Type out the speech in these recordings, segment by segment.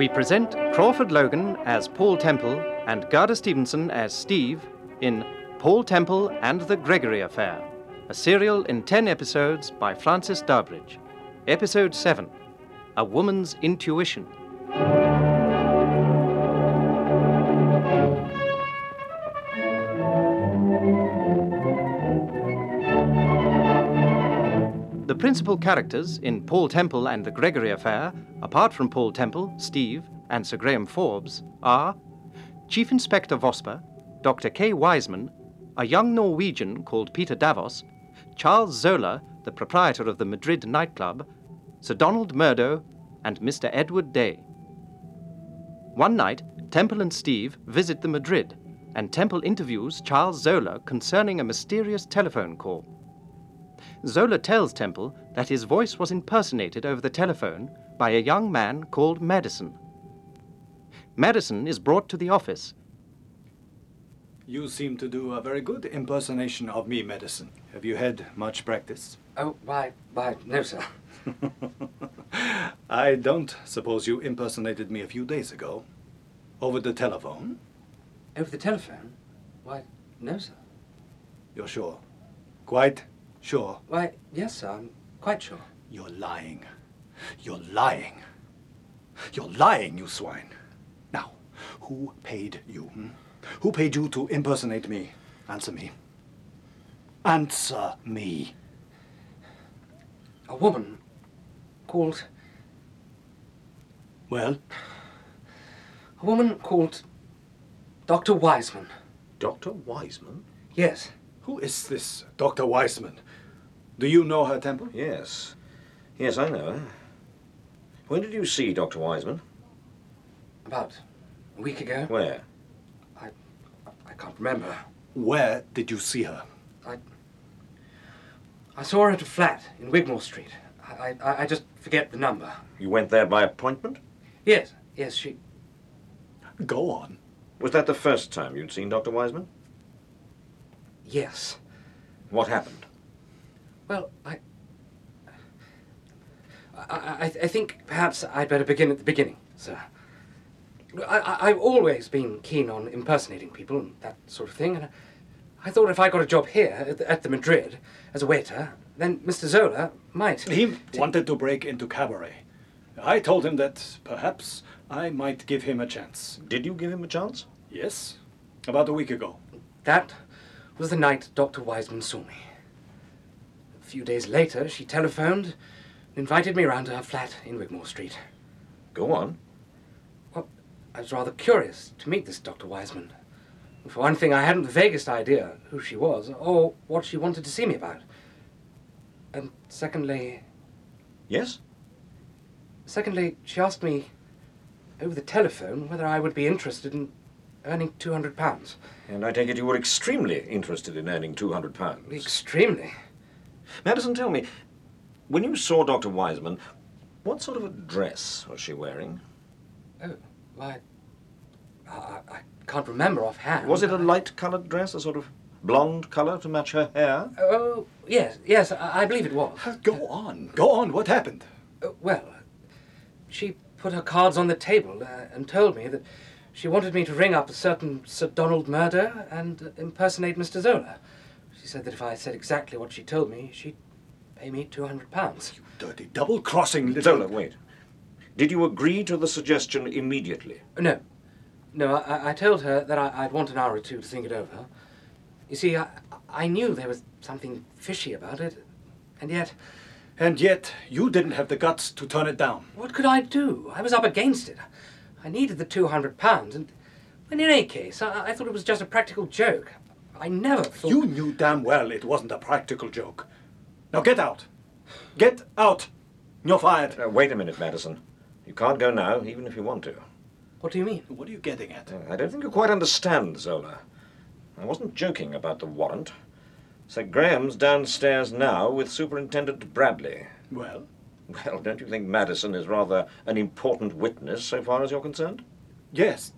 We present Crawford Logan as Paul Temple and Garda Stevenson as Steve in Paul Temple and the Gregory Affair, a serial in 10 episodes by Francis Darbridge. Episode 7, A Woman's Intuition. The principal characters in Paul Temple and the Gregory Affair, apart from Paul Temple, Steve, and Sir Graham Forbes, are Chief Inspector Vosper, Dr. K. Wiseman, a young Norwegian called Peter Davos, Charles Zola, the proprietor of the Madrid nightclub, Sir Donald Murdo, and Mr. Edward Day. One night, Temple and Steve visit the Madrid, and Temple interviews Charles Zola concerning a mysterious telephone call. Zola tells Temple that his voice was impersonated over the telephone by a young man called Madison. Madison is brought to the office. You seem to do a very good impersonation of me, Madison. Have you had much practice? Oh, why, no, sir. I don't suppose you impersonated me a few days ago. Over the telephone? Over the telephone? Why, no, sir. You're sure? Quite sure? Why, yes, sir, I'm quite sure. You're lying. You're lying. You're lying, you swine. Now, who paid you? Who paid you to impersonate me? Answer me. Answer me. A woman called... Well? A woman called Dr. Wiseman. Dr. Wiseman? Yes. Who is this Dr. Wiseman? Do you know her, Temple? Yes. Yes, I know her. When did you see Dr. Wiseman? About a week ago. Where? I can't remember. Where did you see her? I saw her at a flat in Wigmore Street. I just forget the number. You went there by appointment? Yes, she... Go on. Was that the first time you'd seen Dr. Wiseman? Yes. What happened? Well, I think perhaps I'd better begin at the beginning, sir. I've always been keen on impersonating people and that sort of thing, and I thought if I got a job here at the Madrid as a waiter, then Mr. Zola might... He wanted to break into cabaret. I told him that perhaps I might give him a chance. Did you give him a chance? Yes, about a week ago. That was the night Dr. Wiseman saw me. A few days later, she telephoned and invited me round to her flat in Wigmore Street. Go on. Well, I was rather curious to meet this Dr. Wiseman. For one thing, I hadn't the vaguest idea who she was or what she wanted to see me about. And secondly... Yes? Secondly, she asked me over the telephone whether I would be interested in earning £200. And I take it you were extremely interested in earning £200. Extremely. Madison, tell me, when you saw Dr. Wiseman, what sort of a dress was she wearing? Oh, why... I can't remember offhand. Was it a light-coloured dress, a sort of blonde colour to match her hair? Oh, yes, I believe it was. Go on, what happened? Well, she put her cards on the table and told me that she wanted me to ring up a certain Sir Donald Murdo and impersonate Mr. Zola. She said that if I said exactly what she told me, she'd pay me £200. You dirty double-crossing little... Zola, wait. Did you agree to the suggestion immediately? No, I told her that I'd want an hour or two to think it over. You see, I knew there was something fishy about it, and yet... And yet, you didn't have the guts to turn it down. What could I do? I was up against it. I needed the £200, and in any case, I thought it was just a practical joke. I never thought... You knew damn well it wasn't a practical joke. Now get out. Get out. You're fired. Wait a minute, Madison. You can't go now, even if you want to. What do you mean? What are you getting at? I don't think you quite understand, Zola. I wasn't joking about the warrant. Sir Graham's downstairs now with Superintendent Bradley. Well? Well, don't you think Madison is rather an important witness so far as you're concerned? Yes.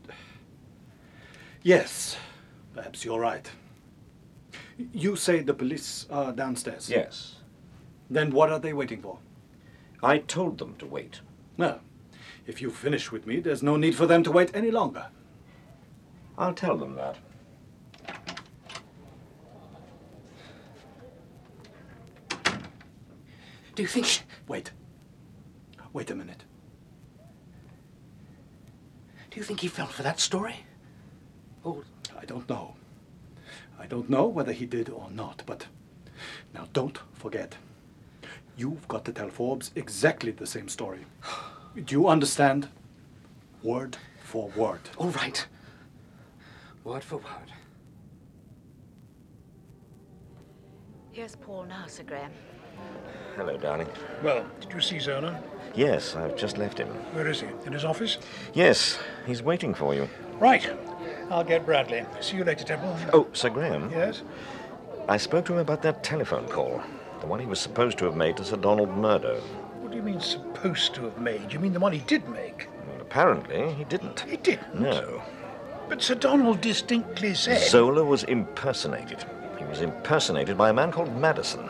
Yes. Perhaps you're right. You say the police are downstairs? Yes. Then what are they waiting for? I told them to wait. Well, If you finish with me, there's no need for them to wait any longer. I'll tell them that. Do you think... Wait. Wait a minute. Do you think he fell for that story? Oh, I don't know. I don't know whether he did or not, but now don't forget. You've got to tell Forbes exactly the same story. Do you understand? Word for word. all right. Word for word. Here's Paul now, Sir Graham. Hello, darling. Well, did you see Zola? Yes, I've just left him. Where is he? In his office? Yes, he's waiting for you. Right. I'll get Bradley. See you later, Temple. Oh, Sir Graham. Yes? I spoke to him about that telephone call. The one he was supposed to have made to Sir Donald Murdo. What do you mean supposed to have made? You mean the one he did make? Well, apparently, he didn't. He didn't? No. But Sir Donald distinctly said... Zola was impersonated. He was impersonated by a man called Madison.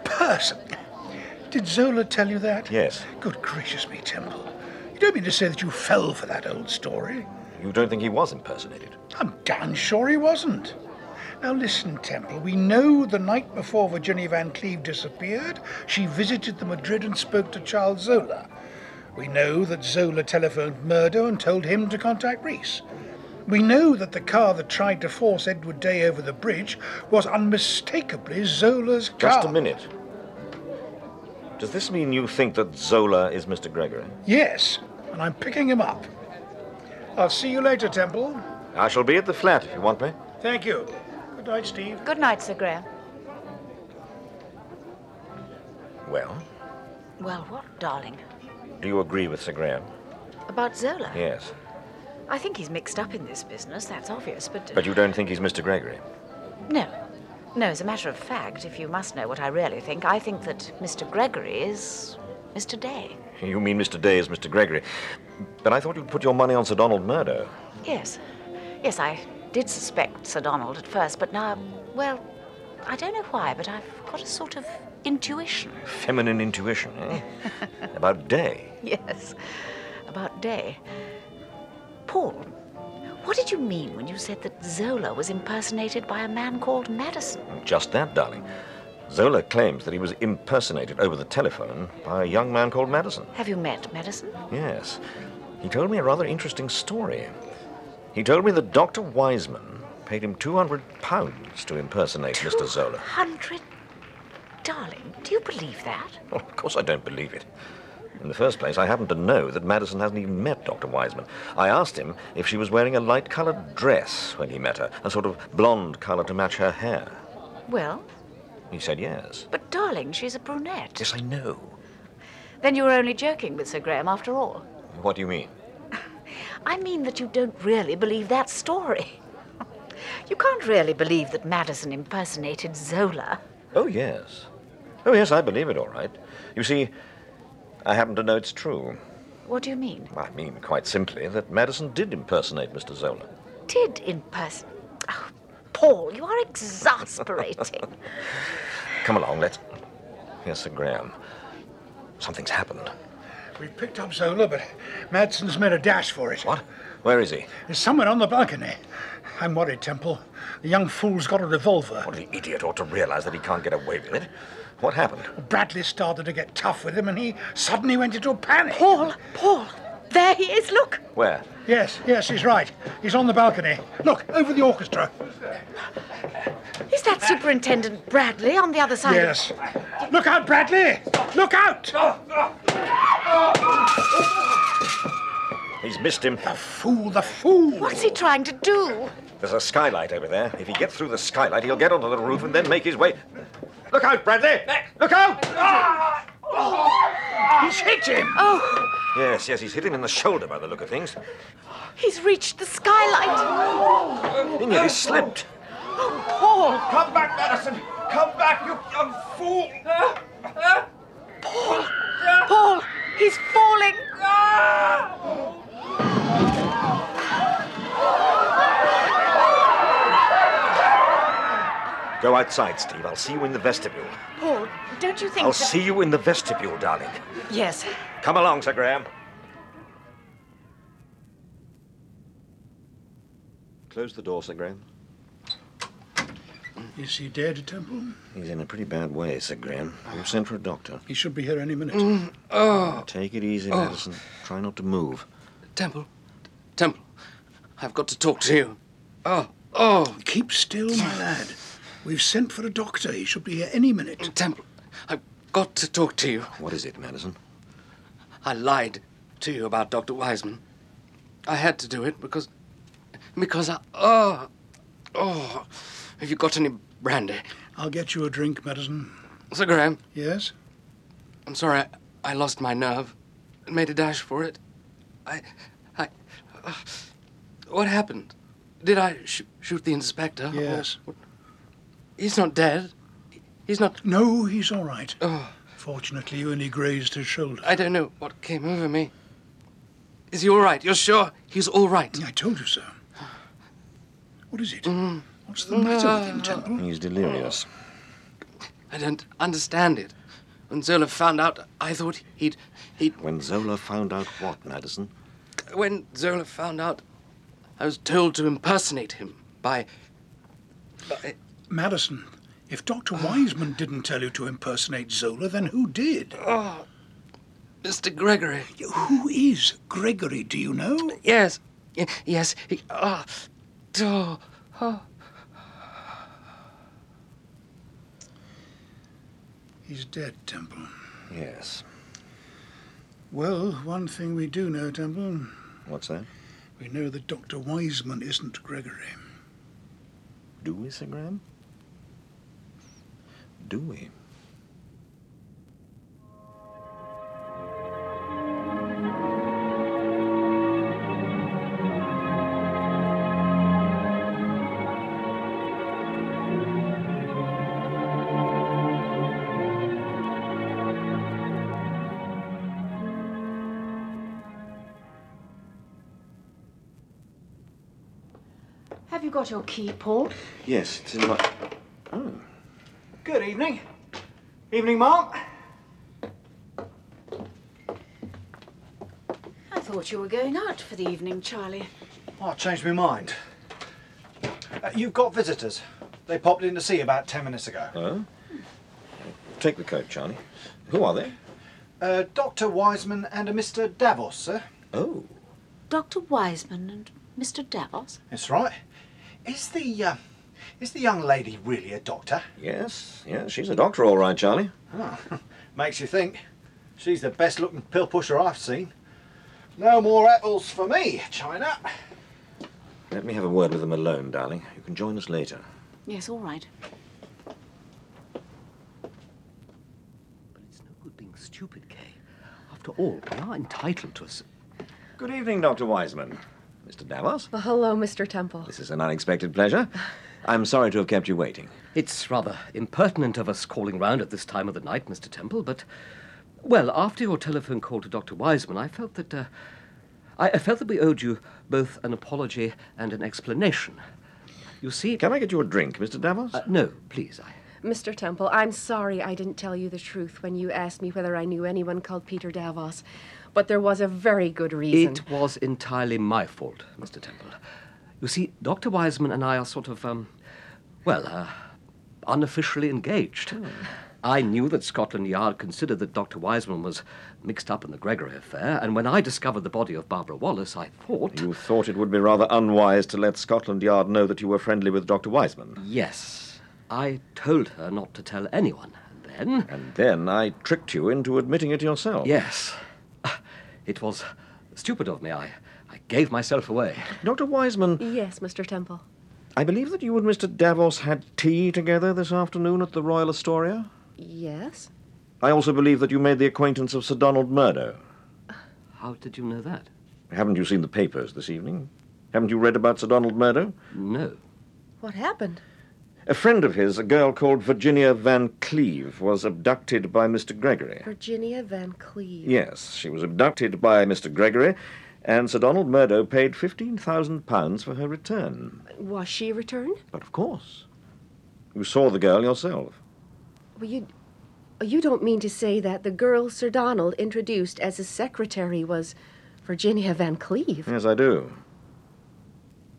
Did Zola tell you that? Yes. Good gracious me, Temple. You don't mean to say that you fell for that old story? You don't think he was impersonated? I'm damn sure he wasn't. Now listen, Temple, we know the night before Virginia Van Cleve disappeared, she visited the Madrid and spoke to Charles Zola. We know that Zola telephoned Murdo and told him to contact Reese. We know that the car that tried to force Edward Day over the bridge was unmistakably Zola's car. Just a minute. Does this mean you think that Zola is Mr. Gregory? Yes, and I'm picking him up. I'll see you later, Temple. I shall be at the flat if you want me. Thank you. Good night, Steve. Good night, Sir Graham. Well, Well, what, darling? do you agree with Sir Graham? About Zola? Yes. I think he's mixed up in this business, that's obvious, but... But you don't think he's Mr. Gregory? No. No, as a matter of fact, if you must know what I really think, I think that Mr. Gregory is Mr. Day. You mean Mr. Day is Mr. Gregory. But I thought you'd put your money on Sir Donald Murdo. Yes. Yes, I did suspect Sir Donald at first, but now, well, I don't know why, but I've got a sort of intuition. Feminine intuition, eh? About Day. Yes, about Day. Paul, what did you mean when you said that Zola was impersonated by a man called Madison? Just that, darling. Zola claims that he was impersonated over the telephone by a young man called Madison. Have you met Madison? Yes. He told me a rather interesting story. He told me that Dr. Wiseman paid him £200 to impersonate Mr. Zola. 200? Darling, do you believe that? Well, of course I don't believe it. In the first place, I happen to know that Madison hasn't even met Dr. Wiseman. I asked him if she was wearing a light-coloured dress when he met her, a sort of blonde colour to match her hair. Well, He said yes. but darling, she's a brunette. Yes, I know. Then you were only joking with Sir Graham after all. What do you mean? I mean that you don't really believe that story. You can't really believe that Madison impersonated Zola. Oh, yes. Oh, yes, I believe it all right. You see, I happen to know it's true. What do you mean? I mean, quite simply, that Madison did impersonate Mr. Zola. Did Oh, Paul, you are exasperating. Come along, let's... Yes, Sir Graham. Something's happened. We've picked up Zola, but Madsen's made a dash for it. What? Where is he? There's someone on the balcony. I'm worried, Temple. The young fool's got a revolver. Well, the idiot ought to realize that he can't get away with it. What happened? Bradley started to get tough with him, and he suddenly went into a panic. Paul, there he is, look. Where? Yes, he's right. He's on the balcony. Look, over the orchestra. Is that Superintendent Bradley on the other side? Yes. Look out, Bradley! Look out! He's missed him. The fool! What's he trying to do? There's a skylight over there. If he gets through the skylight, he'll get onto the roof and then make his way... Look out, Bradley! Look out! He's hit him! Oh, Yes, he's hit him in the shoulder by the look of things. he's reached the skylight. He nearly slipped. Oh, Paul! Come back, Madison! Come back, you young fool! Paul, he's falling. Go outside, Steve. I'll see you in the vestibule. Paul, don't you think I'll see you in the vestibule, darling. Yes. Come along, Sir Graham. close the door, Sir Graham? Is he dead, Temple? He's in a pretty bad way, Sir Graham. We've sent for a doctor. He should be here any minute. Take it easy, Madison. Try not to move. Temple. Temple. I've got to talk to you. Keep still, my lad. We've sent for a doctor. He should be here any minute. Temple. I've got to talk to you. What is it, Madison? I lied to you about Dr. Wiseman. I had to do it because I... Have you got any brandy? I'll get you a drink, Madison. Sir Graham, Yes? I'm sorry I lost my nerve and made a dash for it. What happened? Did I shoot the inspector? Yes. He's not dead. He's not... No, he's all right. Oh, Fortunately, you only grazed his shoulder. I don't know what came over me. Is he all right? You're sure he's all right? I told you so. What is it? What's the matter with him, Temple? He's delirious. I don't understand it. When Zola found out, I thought he'd... When Zola found out what, Madison? When Zola found out, I was told to impersonate him by... Madison, if Dr. Wiseman didn't tell you to impersonate Zola, then who did? Mr. Gregory. Who is Gregory, do you know? Yes. Yes. He's dead, Temple. Yes. Well, one thing we do know, Temple. What's that? We know that Dr. Wiseman isn't Gregory. Do we, Sir Graham? Do we? Have you got your key, Paul? Yes, it's in my... Oh. Good evening. Evening, Mark. I thought you were going out for the evening, Charlie. Oh, I changed my mind. You've got visitors. They popped in to see you about 10 minutes ago. Oh? Take the coat, Charlie. Who are they? Dr. Wiseman and a Mr. Davos, sir. Oh. Dr. Wiseman and Mr. Davos? That's right. Is the young lady really a doctor? Yes, she's a doctor, all right, Charlie. Oh, makes you think. She's the best-looking pill pusher I've seen. No more apples for me, China. Let me have a word with them alone, darling. You can join us later. Yes, all right. But it's no good being stupid, Kay. After all, we are entitled to us. Good evening, Dr. Wiseman. Mr. Davos? Well, hello, Mr. Temple. This is an unexpected pleasure. I'm sorry to have kept you waiting. It's rather impertinent of us calling round at this time of the night, Mr. Temple, but... Well, after your telephone call to Dr. Wiseman, I felt that... I felt that we owed you both an apology and an explanation. You see... Can I get you a drink, Mr. Davos? No, please, Mr. Temple, I'm sorry I didn't tell you the truth when you asked me whether I knew anyone called Peter Davos. But there was a very good reason. It was entirely my fault, Mr. Temple. You see, Dr. Wiseman and I are sort of, unofficially engaged. I knew that Scotland Yard considered that Dr. Wiseman was mixed up in the Gregory affair, and when I discovered the body of Barbara Wallace, I thought... You thought it would be rather unwise to let Scotland Yard know that you were friendly with Dr. Wiseman? Yes. I told her not to tell anyone, And then I tricked you into admitting it yourself. Yes. It was stupid of me. I gave myself away. Dr. Wiseman... Yes, Mr. Temple. I believe that you and Mr. Davos had tea together this afternoon at the Royal Astoria? Yes? I also believe that you made the acquaintance of Sir Donald Murdo. How did you know that? Haven't you seen the papers this evening? Haven't you read about Sir Donald Murdo? No. What happened? A friend of his, a girl called Virginia Van Cleve, was abducted by Mr. Gregory. Virginia Van Cleve. Yes, she was abducted by Mr. Gregory, and Sir Donald Murdo paid £15,000 for her return. Was she returned? But of course. You saw the girl yourself. Well, you don't mean to say that the girl Sir Donald introduced as his secretary was Virginia Van Cleve? Yes, I do.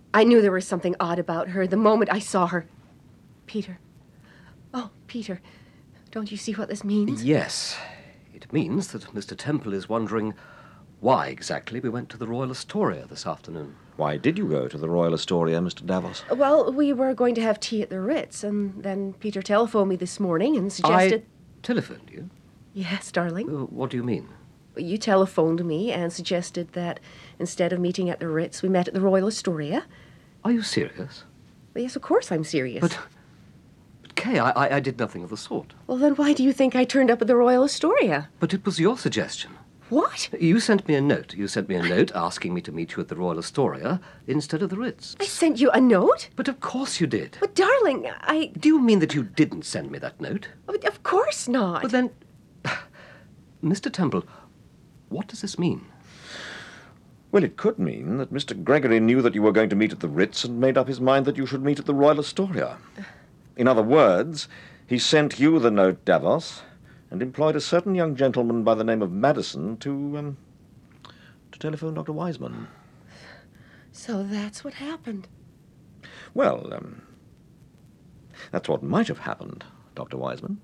I knew there was something odd about her the moment I saw her. Peter. Oh, Peter. Don't you see what this means? Yes. It means that Mr. Temple is wondering why exactly we went to the Royal Astoria this afternoon. Why did you go to the Royal Astoria, Mr. Davos? Well, we were going to have tea at the Ritz, and then Peter telephoned me this morning and suggested... I telephoned you? Yes, darling. What do you mean? You telephoned me and suggested that instead of meeting at the Ritz, we met at the Royal Astoria. Are you serious? Well, yes, of course I'm serious. But Kay, I did nothing of the sort. Well, then why do you think I turned up at the Royal Astoria? But it was your suggestion. What? You sent me a note. You sent me a note asking me to meet you at the Royal Astoria instead of the Ritz. I sent you a note? But of course you did. But, darling, Do you mean that you didn't send me that note? But of course not. But then... Mr. Temple, what does this mean? Well, it could mean that Mr. Gregory knew that you were going to meet at the Ritz and made up his mind that you should meet at the Royal Astoria. In other words, he sent you the note, Davos, and employed a certain young gentleman by the name of Madison to telephone Dr. Wiseman. So that's what happened. Well, that's what might have happened, Dr. Wiseman.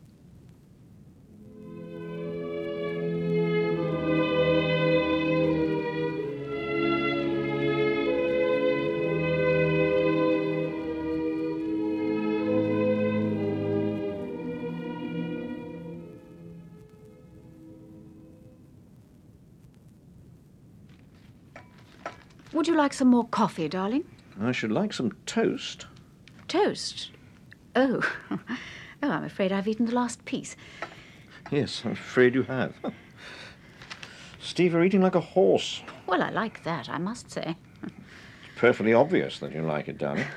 Would you like some more coffee, darling? I should like some toast. Toast? Oh. Oh, I'm afraid I've eaten the last piece. Yes, I'm afraid you have. Steve, you're eating like a horse. Well, I like that, I must say. It's perfectly obvious that you like it, darling.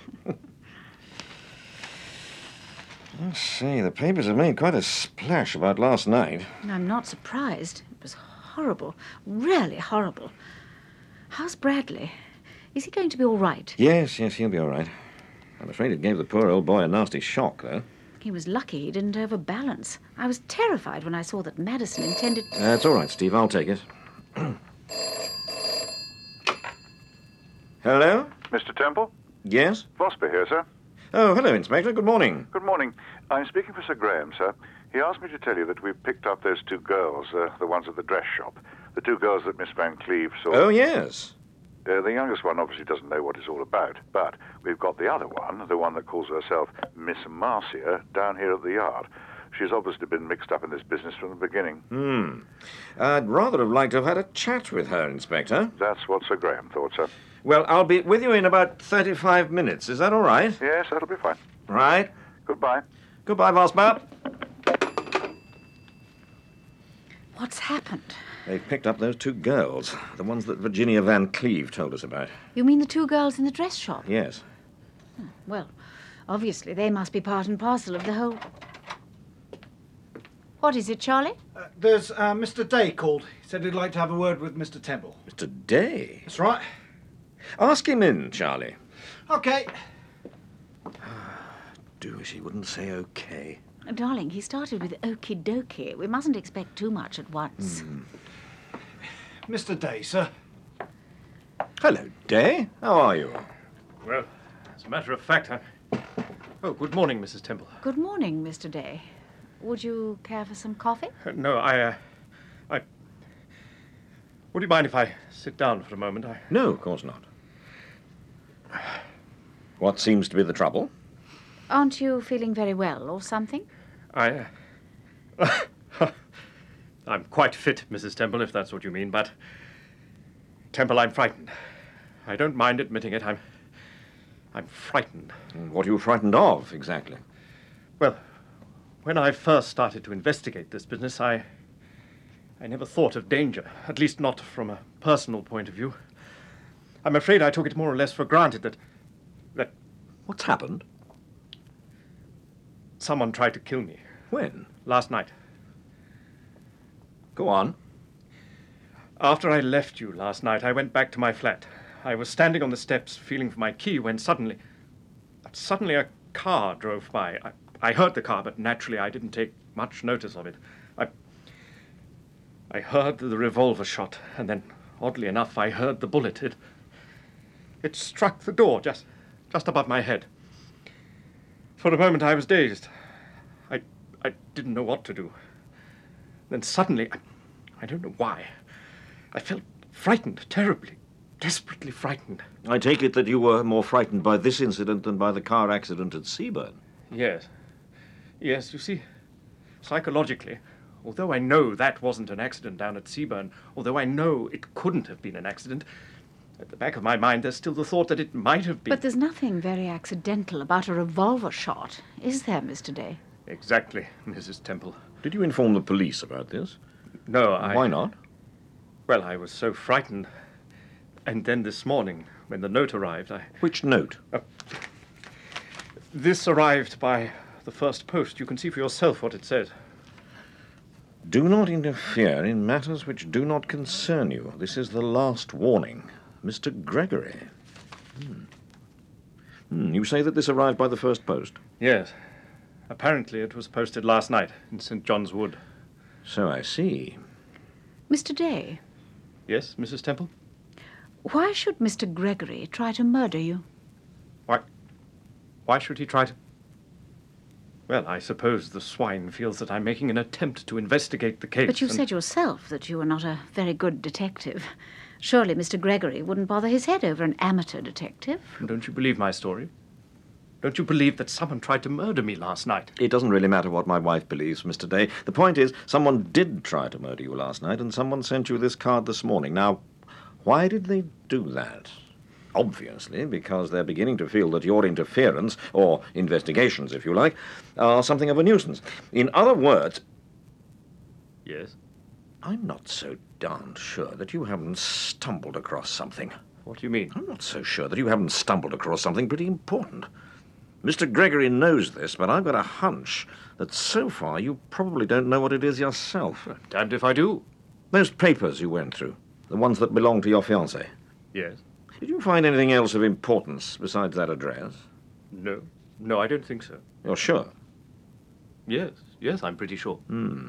Let's see, the papers have made quite a splash about last night. I'm not surprised. It was horrible. Really horrible. How's Bradley? Is he going to be all right? Yes, he'll be all right. I'm afraid it gave the poor old boy a nasty shock, though. He was lucky he didn't overbalance. I was terrified when I saw that Madison intended... That's all right, Steve. I'll take it. Hello? Mr. Temple? Yes? Vosper here, sir. Oh, hello, Inspector. Good morning. Good morning. I'm speaking for Sir Graham, sir. He asked me to tell you that we've picked up those two girls, the ones at the dress shop. The two girls that Miss Van Cleve saw. Oh, yes. The youngest one obviously doesn't know what it's all about, but we've got the other one, the one that calls herself Miss Marcia, down here at the yard. She's obviously been mixed up in this business from the beginning. I'd rather have liked to have had a chat with her, Inspector. That's what Sir Graham thought, sir. Well, I'll be with you in about 35 minutes. Is that all right? Yes, that'll be fine. Right. Goodbye. Goodbye, Vosper. What's happened? They've picked up those two girls, the ones that Virginia Van Cleve told us about. You mean the two girls in the dress shop? Yes. Well, obviously they must be part and parcel of the whole... What is it, Charlie? There's Mr. Day called. He said he'd like to have a word with Mr. Temple. Mr. Day? That's right. Ask him in, Charlie. Okay. Do wish he wouldn't say okay. Darling, he started with okie dokie. We mustn't expect too much at once. Mr. Day, sir. Hello, Day. How are you? Well, as a matter of fact, Oh, good morning, Mrs. Temple. Good morning, Mr. Day. Would you care for some coffee? No, Would you mind if I sit down for a moment? No, of course not. What seems to be the trouble? Aren't you feeling very well or something? I'm quite fit, Mrs. Temple, if that's what you mean, but... Temple, I'm frightened. I don't mind admitting it. I'm frightened. What are you frightened of, exactly? Well, when I first started to investigate this business, I never thought of danger, at least not from a personal point of view. I'm afraid I took it more or less for granted that... What's happened? Someone tried to kill me. When? Last night. Go on. After I left you last night, I went back to my flat. I was standing on the steps feeling for my key when suddenly a car drove by. I heard the car, but naturally I didn't take much notice of it. I heard the revolver shot, and then, oddly enough, I heard the bullet. It struck the door just above my head. For a moment I was dazed. I didn't know what to do. Then suddenly, I don't know why, I felt frightened, terribly, desperately frightened. I take it that you were more frightened by this incident than by the car accident at Seaburn. Yes. Yes, you see, psychologically, although I know that wasn't an accident down at Seaburn, although I know it couldn't have been an accident, at the back of my mind there's still the thought that it might have been. But there's nothing very accidental about a revolver shot, is there, Mr. Day? Exactly, Mrs. Temple. Did you inform the police about this? No, Why not? Well, I was so frightened. And then this morning, when the note arrived, Which note? This arrived by the first post. You can see for yourself what it says. Do not interfere in matters which do not concern you. This is the last warning. Mr. Gregory. You say that this arrived by the first post? Yes. Apparently it was posted last night in St. John's Wood. So I see. Mr. Day, Yes, Mrs. Temple? why should Mr. Gregory try to murder you? Why should he try to... Well, I suppose the swine feels that I'm making an attempt to investigate the case. But you said yourself that you were not a very good detective. Surely Mr. Gregory wouldn't bother his head over an amateur detective. Don't you believe my story? Don't you believe that someone tried to murder me last night? It doesn't really matter what my wife believes, Mr. Day. The point is, someone did try to murder you last night, and someone sent you this card this morning. Now, why did they do that? Obviously, because they're beginning to feel that your interference, or investigations, if you like, are something of a nuisance. In other words... Yes? I'm not so darned sure that you haven't stumbled across something. What do you mean? I'm not so sure that you haven't stumbled across something pretty important. Mr. Gregory knows this, but I've got a hunch that so far you probably don't know what it is yourself. Damned if I do. Those papers you went through, the ones that belong to your fiancée. Yes? Did you find anything else of importance besides that address? No. No, I don't think so. You're sure? Yes, I'm pretty sure.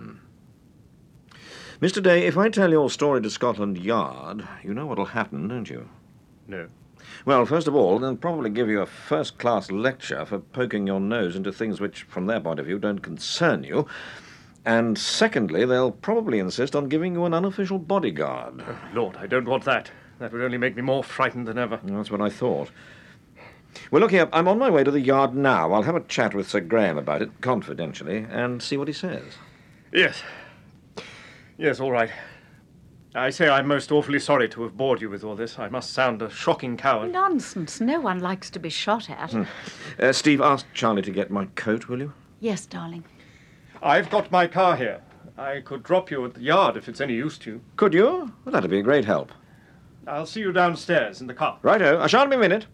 Mr. Day, if I tell your story to Scotland Yard, you know what'll happen, don't you? No. Well, first of all, they'll probably give you a first-class lecture for poking your nose into things which, from their point of view, don't concern you. And secondly, they'll probably insist on giving you an unofficial bodyguard. Oh, Lord, I don't want that. That would only make me more frightened than ever. That's what I thought. Well, look here, I'm on my way to the Yard now. I'll have a chat with Sir Graham about it, confidentially, and see what he says. Yes. Yes, all right. I say I'm most awfully sorry to have bored you with all this. I must sound a shocking coward. Nonsense. No one likes to be shot at. Steve, ask Charlie to get my coat, will you? Yes, darling. I've got my car here. I could drop you at the Yard if it's any use to you. Could you? Well, that'd be a great help. I'll see you downstairs in the car. Righto. I shan't be a minute.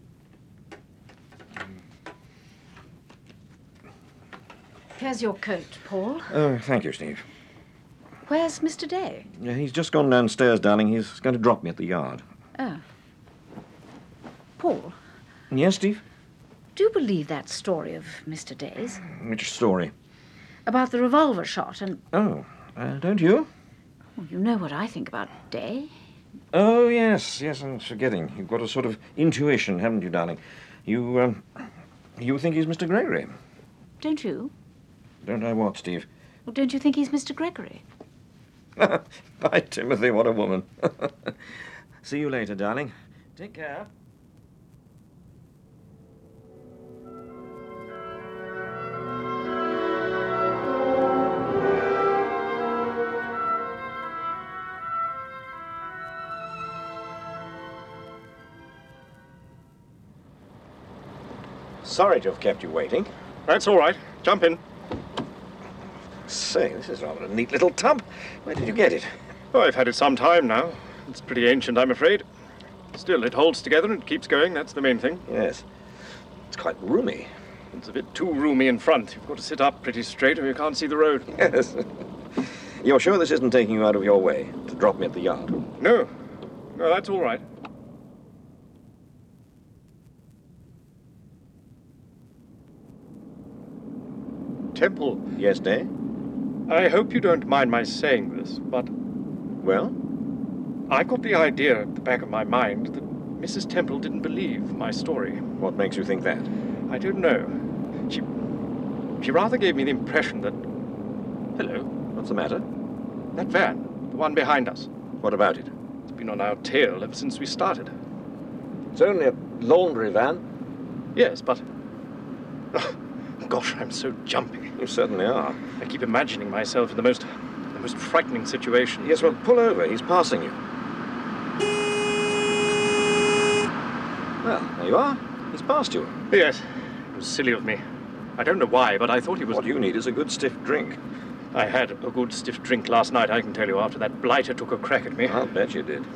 Here's your coat, Paul. Oh, thank you, Steve. Where's Mr. Day? Yeah, he's just gone downstairs, darling. He's going to drop me at the Yard. Oh. Paul, Yes, Steve? do you believe that story of Mr. Day's? Which story? About the revolver shot and... Oh, don't you? Well, you know what I think about Day. Oh, yes, I'm forgetting. You've got a sort of intuition, haven't you, darling? You think he's Mr. Gregory? Don't you? Don't I what, Steve? Well, don't you think he's Mr. Gregory? By Timothy, what a woman. See you later, darling. Take care. Sorry to have kept you waiting. That's all right. Jump in. Say, this is rather a neat little tub. Where did you get it? Oh, I've had it some time now. It's pretty ancient, I'm afraid. Still, it holds together and keeps going. That's the main thing. Yes. It's quite roomy. It's a bit too roomy in front. You've got to sit up pretty straight or you can't see the road. Yes. You're sure this isn't taking you out of your way to drop me at the Yard? No. No, that's all right. Temple. Yes, Day? I hope you don't mind my saying this, but Well? I got the idea at the back of my mind that Mrs. Temple didn't believe my story. What makes you think that? I don't know. She rather gave me the impression that... Hello, What's the matter? that van, the one behind us. What about it? It's been on our tail ever since we started. It's only a laundry van. Yes, but... Oh, gosh, I'm so jumpy. You certainly are. I keep imagining myself in the most frightening situation. Yes, well, pull over. He's passing you. Well, there you are. He's passed you. Yes, it was silly of me. I don't know why, but I thought he was... What you need is a good stiff drink. I had a good stiff drink last night, I can tell you, after that blighter took a crack at me. I'll bet you did.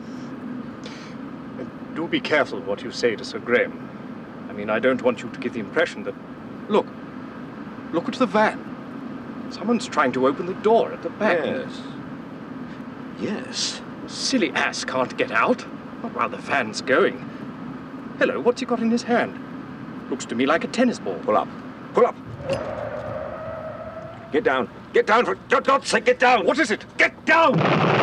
Do be careful what you say to Sir Graham. I mean, I don't want you to give the impression that... Look at the van. Someone's trying to open the door at the back. Yes. Yes. Silly ass can't get out. Not while the van's going. Hello, what's he got in his hand? Looks to me like a tennis ball. Pull up. Pull up. Get down. Get down, for God's sake, get down. What is it? Get down!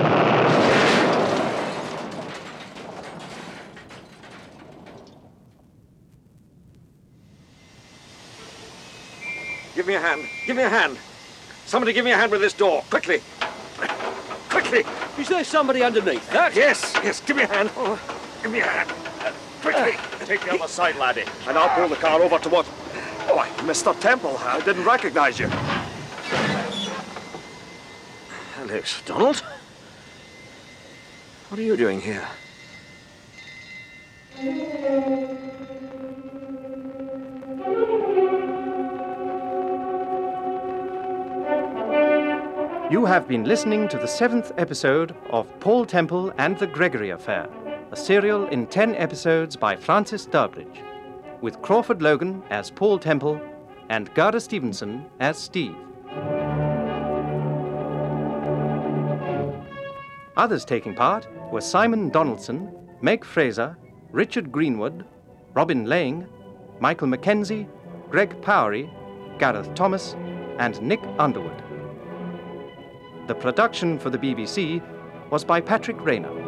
Give me a hand. Give me a hand. Somebody give me a hand with this door. Quickly. Quickly. Is there somebody underneath that? Yes, yes, give me a hand. Oh, give me a hand. Quickly. Take the other side, laddie, and I'll pull the car over towards... Oh, Mr. Temple, I didn't recognize you. Hello, Sir Donald. What are you doing here? You have been listening to the 7th episode of Paul Temple and the Gregory Affair, a serial in 10 episodes by Francis Durbridge, with Crawford Logan as Paul Temple and Garda Stevenson as Steve. Others taking part were Simon Donaldson, Meg Fraser, Richard Greenwood, Robin Lang, Michael Mackenzie, Greg Powery, Gareth Thomas, and Nick Underwood. The production for the BBC was by Patrick Rayner.